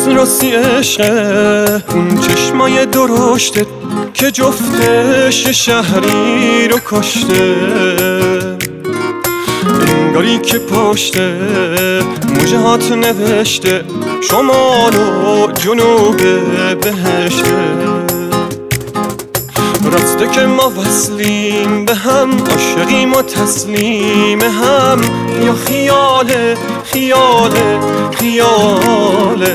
راستی عشقه اون چشمای درشته که جفتش شهری رو کشته، انگاری که پشته موجهات نوشته شمال و جنوب بهشته. راسته که ما وصلیم به هم، عاشقیم و تسلیم هم، یا خیاله خیاله خیاله.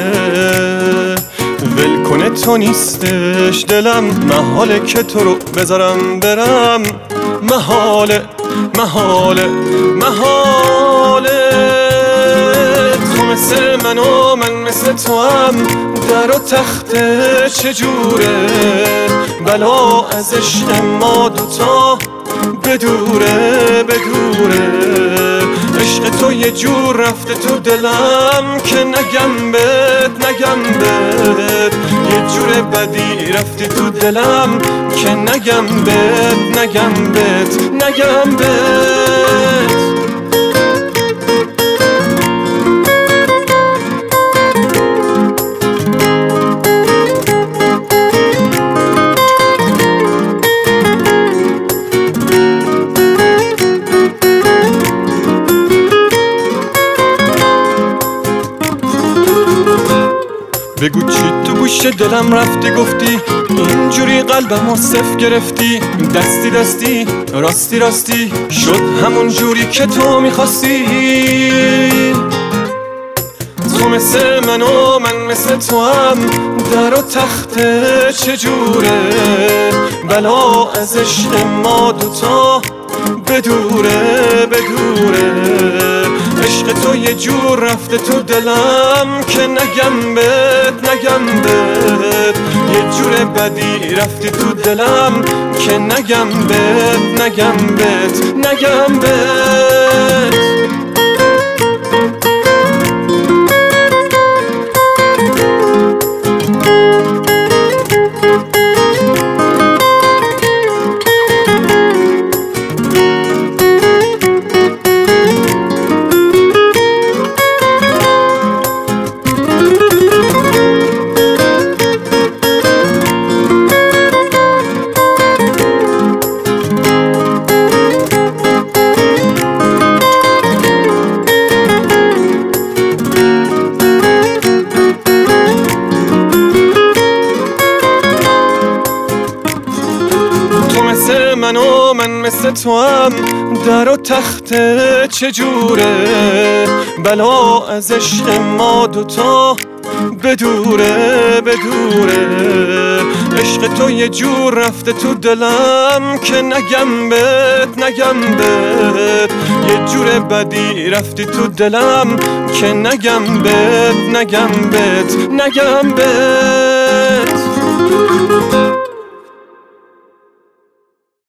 ول کنه تو نیستش دلم، محاله که تو رو بذارم برم، محاله محاله محاله. تو مثل من و من مثل تو هم، در و تخته چجوره، بلا از عشق ما دوتا بدوره بدوره. عشق تو یه جور رفته تو دلم که نگم بهت نگم بهت، یه جور بدی رفتی تو دلم که نگم بهت نگم بهت نگم بهت. بگو چی تو گوش دلم رفتی گفتی، اینجوری قلبمو صف گرفتی، دستی دستی راستی راستی شد همون جوری که تو میخواستی. تو مثل من و من مثل تو هم، در و تخته چجوره، بلا از عشق ما دوتا بدوره بدوره. عشق تو یه جور رفته تو دلم که نگم بهت نگم بهت، یه جور بدی رفتی تو دلم که نگم بهت نگم بهت نگم بهت. من و من مثل تو هم، در و تخته چجوره، بلا از عشق ما دوتا بدوره بدوره. عشق تو یه جور رفته تو دلم که نگم بهت نگم بهت، یه جور بدی رفتی تو دلم که نگم بهت نگم بهت نگم بهت.